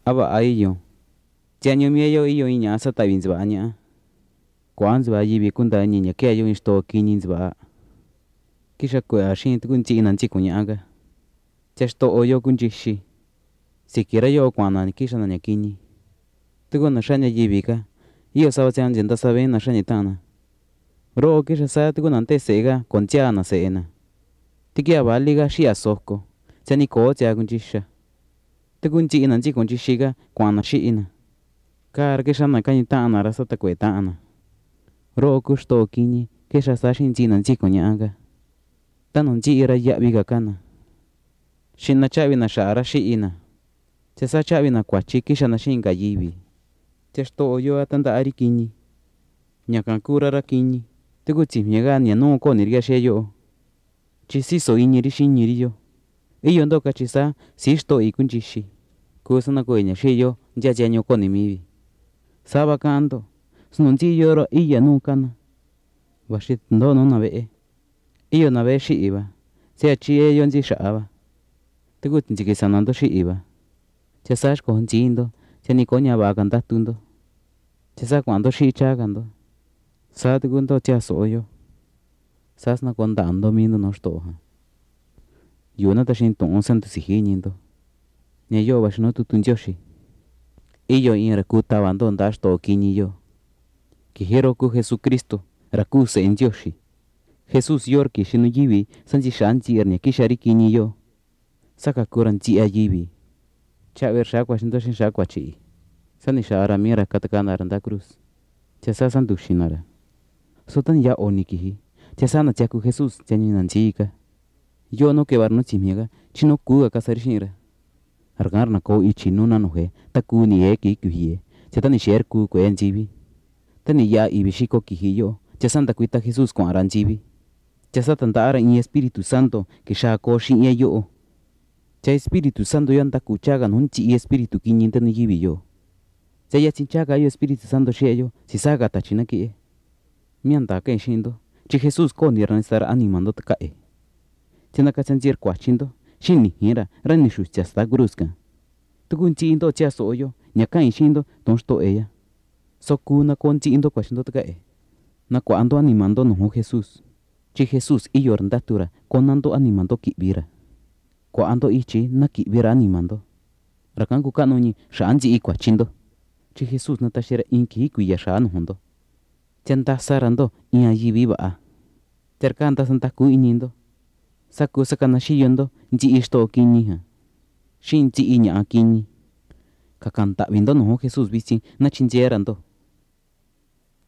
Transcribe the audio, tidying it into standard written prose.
aba ayo tiaño mieyo iyo iña sa tavi nzba ña kuan nzba yivi kunda ñiña keyo insto kiñi nzba kisha kuea xin tukunchi ina nchi kuñaga chasto oyo kunchixi siquiera yo kuana kisha na ñakiñi tukuna xaña yivi ka iyo saba tsia njenda sabe na xaña tana ro kisha sa tukuna nte seega kontia na seena tikia valiga xia soko tiani ko tia kunchixa tukunchi ina nchi kunchixiga kuana xi'ina kar kisha na kañi ta'ana ra sata kue ta'ana ro kuxto kiñi kisha sa xinchi ina nchi kuñaga tanu nchi ra yaviga kana xina chavi na xa'ra xi'ina chasa chavi na kuachi kisha na xinga yivi chasto yo atanda'ari kiñi ñaka kura ra kiñi tukutsimiega ñanu koniriga xeyo chi siso iñiri xiñiri yo iyo ndo kachisa sixto i kunchixi kusana kueña xeyo nchachiaño konimivi saba kando snunchi yoro iya nu kana vaxi ndo nu na ve'e iyo na ve'e xi'iva sea chi eyo nchi xa'ava tukutinchikisana ndo xi'iva chasa xko nchindo chani ko ña vaga ndatundo chasa kuando xi'i chagando sa tukundo tia so'yo sasna kondando mindo no xtoja yuna ta xin tu'un santu sijiñindo ña yo vaxino tutu ntioxi iyo in ra ku tavando nda xto kiñi yo kijero ku Jesucristo ra ku se'e ntioxi Jesús yor kixi nu yivi sanchixa nchi'ir ña kixa ri kiñi yo saka kura nchi'a yivi cha'ver xa kuaxindo xin xa kuachi'i sani xa'ra mira katakana ra nda cruz chasa santuxina ra sotan ya oni kiji chasa na chaku Jesús tiañi na nchiga yo no kevar no chimiega chino kuga kasari xinra argar na ko ichi nuna noje ta ku ni e ki kuhie chata ni xer ku kue nchivi tani ya ivi xiko kiji yo chasa nda kuita Jesús kuara nchivi chasa tanda'ara in Espíritu Santo que xa ko xi'ie yo cha Espíritu Santo yo anda kuchaga nun chi Espíritu kiñi tani yivi yo cha ya chinchaga yo Espíritu Santo xie yo si saga ta china ki mianta ke xindo chi Jesús ko ni ran estar animando ta kae chana ka chanjir kuachindo xini hira rani xucha sta gruska tukunchi indo cha soyo ñaka xindo ton sto ella sokuna konchi indo kuachindo ta kae na kuando animando no Jesús chi Jesús iyo ndatura konando animando kibira kuando ichi na kibira animando rakan ku kanu ni shanji i kuachindo chi Jesús na tashira inki kuya shanu hondo chanta sarando in ayivi ba terkanta santa ku inindo saku sakana shiyondo nji isto kiñiha shinji iña kiñi kakanta vindo no Jesús bici na chinjerando